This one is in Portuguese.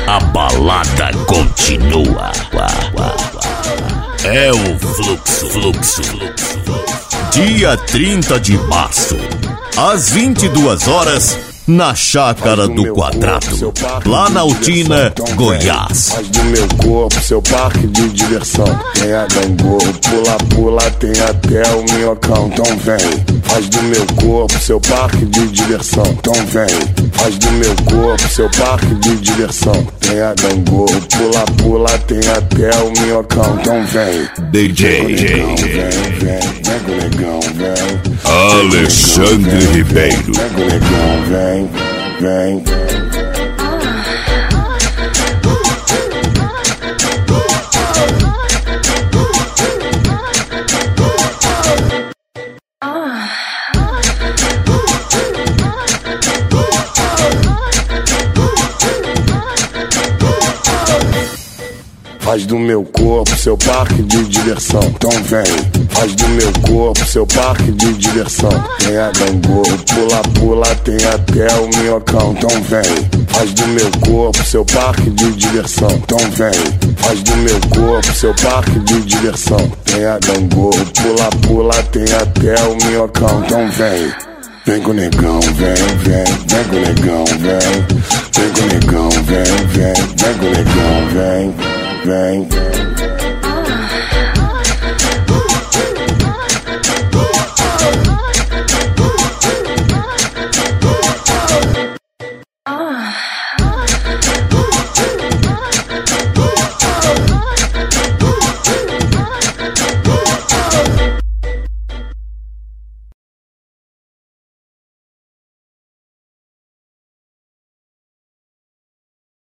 a balada continua. É o fluxo. Dia 30 de março, às 22 horas, na Chácara do Quadrado, lá na Altina, Goiás. Faz do meu corpo seu parque de diversão. Tem a gangorra, pula, tem até o minhocão. Então vem, faz do meu corpo seu parque de diversão. Então vem, faz do meu corpo seu parque de diversão. Tem a gangorra, pula, tem até o minhocão. Então vem, DJ vem com o negão, vem. Alexandre Ribeiro. Vem com o negão, vem. Faz do meu corpo seu parque de diversão. Então vem, faz do meu corpo seu parque de diversão. Tem a gangorra, pula, tem até o minhocão. Então vem, faz do meu corpo seu parque de diversão. Então vem, faz do meu corpo seu parque de diversão. Tem a gangorra, pula, tem até o minhocão. Então vem. Vem com o negão, vem com o negão, vem com o negão, vem com o negão, vem.